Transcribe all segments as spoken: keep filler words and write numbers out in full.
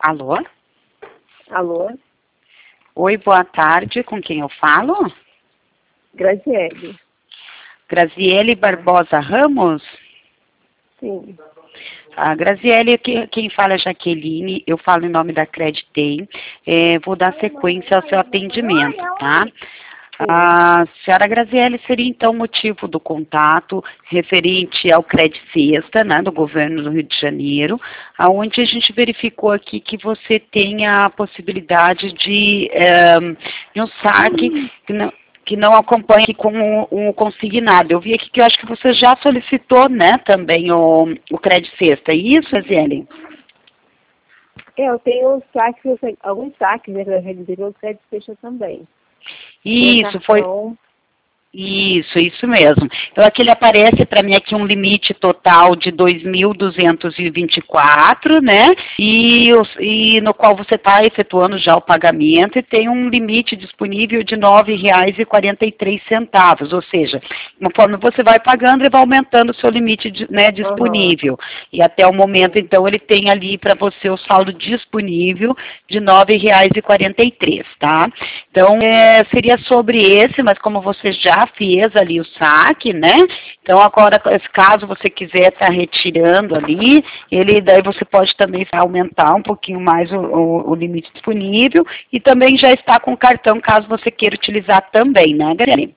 Alô? Alô? Oi, boa tarde. Com quem eu falo? Graziele. Graziele Barbosa Ramos? Sim. A Graziele, que- quem fala é Jaqueline, eu falo em nome da Creditei. É, vou dar sequência ao seu atendimento, tá? A senhora Graziele, seria então o motivo do contato referente ao Credit Sexta, né, do governo do Rio de Janeiro, aonde a gente verificou aqui que você tem a possibilidade de, é, de um saque que não, que não acompanha com o, o consignado. Eu vi aqui que eu acho que você já solicitou, né, também o, o Credit Sexta. É isso, Graziele? É, eu tenho saques, alguns saques, né, que eu realizei pelo Credit Sexta também. Isso, foi... Cartão. Isso, isso mesmo. Então aqui ele aparece para mim aqui um limite total de dois mil duzentos e vinte e quatro, né? E, os- e no qual você está efetuando já o pagamento e tem um limite disponível de nove reais e quarenta e três centavos, ou seja, conforme você vai pagando, ele vai aumentando o seu limite de- né, disponível. E até o momento, então, ele tem ali para você o saldo disponível de nove reais e quarenta e três, tá? Então, é, seria sobre esse, mas como você já fez ali o saque, né? Então, agora, caso você quiser estar retirando ali, ele daí você pode também aumentar um pouquinho mais o, o, o limite disponível e também já está com o cartão, caso você queira utilizar também, né, Gabriele?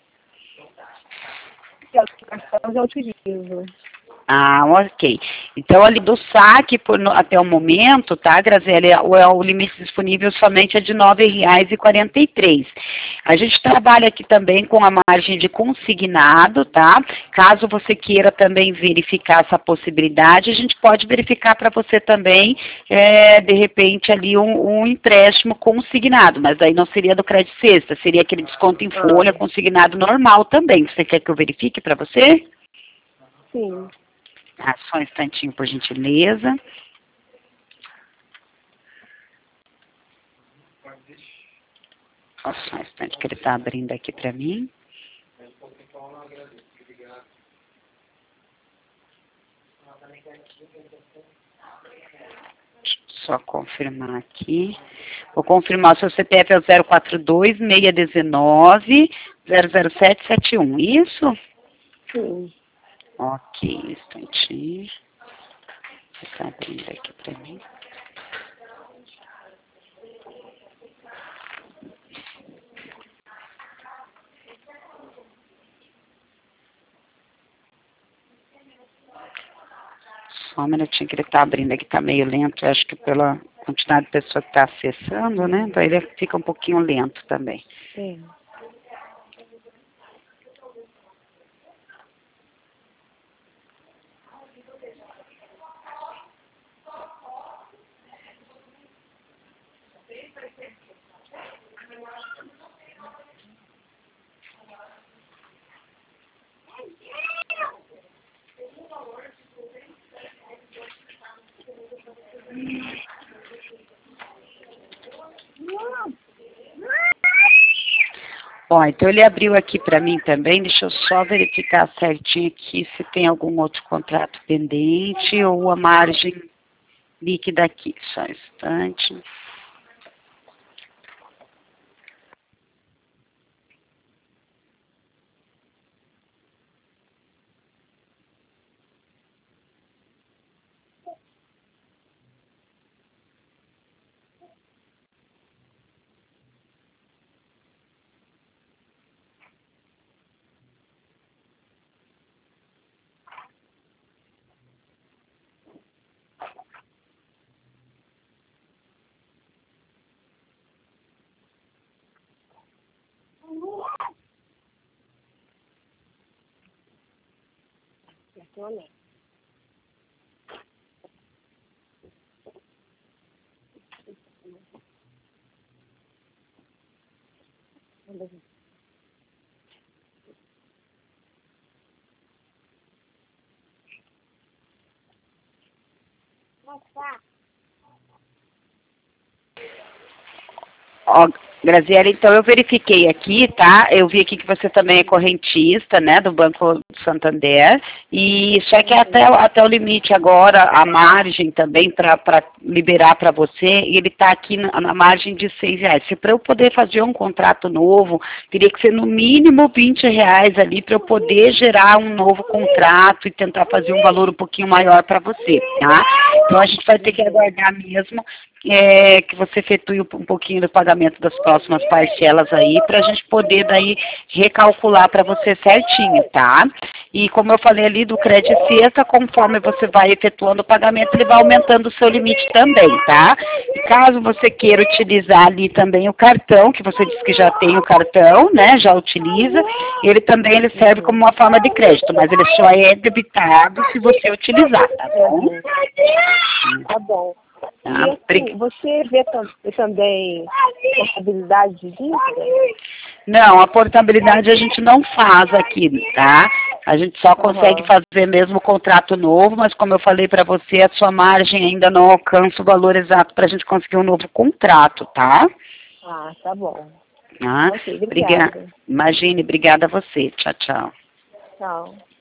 O cartão eu já utilizo. Ah, ok. Então, ali do saque por, no- até o momento, tá, Graziele, é o, é o limite disponível somente é de nove reais e quarenta e três. A gente trabalha aqui também com a margem de consignado, tá? Caso você queira também verificar essa possibilidade, a gente pode verificar para você também, é, de repente, ali um, um empréstimo consignado, mas aí não seria do Credit Sexta, seria aquele desconto em folha Ah, consignado normal também. Você quer que eu verifique para você? sim. Ah, só um instantinho, por gentileza. Só um instante que ele está abrindo aqui para mim. Só confirmar aqui. Vou confirmar o seu C P F é o zero quatro dois, seis um nove, zero zero sete sete um. Isso? Sim. Ok, um instantinho. Está abrindo aqui para mim. Só um minutinho que ele está abrindo aqui, está meio lento. Eu acho que pela quantidade de pessoa que está acessando, né? Então ele fica um pouquinho lento também. Sim. Ó, então ele abriu aqui para mim também, deixa eu só verificar certinho aqui se tem algum outro contrato pendente ou a margem líquida aqui. Só um instante. Certamente. Ó, Graziela, então eu verifiquei aqui, tá? Eu vi aqui que você também é correntista, né, do Banco do Santander, e só que até, até o limite agora, a margem também para liberar para você, ele está aqui na, na margem de seis reais. Se para eu poder fazer um contrato novo, teria que ser no mínimo vinte reais ali para eu poder gerar um novo contrato e tentar fazer um valor um pouquinho maior para você, tá? Então a gente vai ter que aguardar mesmo É, que você efetue um pouquinho do pagamento das próximas parcelas aí, para a gente poder daí recalcular para você certinho, tá? E como eu falei ali do crédito sexta, conforme você vai efetuando o pagamento, ele vai aumentando o seu limite também, tá? E caso você queira utilizar ali também o cartão, que você disse que já tem o cartão, né, já utiliza, ele também ele serve como uma forma de crédito, mas ele só é debitado se você utilizar, tá bom? Tá bom. Tá? E assim, você vê tam também portabilidade de dívida? Não, a portabilidade a gente não faz aqui, tá? A gente só consegue Uhum. fazer mesmo o contrato novo, mas como eu falei para você, a sua margem ainda não alcança o valor exato para a gente conseguir um novo contrato, tá? Ah, tá bom. Ah, Ok, obrigada. Imagine, obrigada a você. Tchau, tchau. Tchau.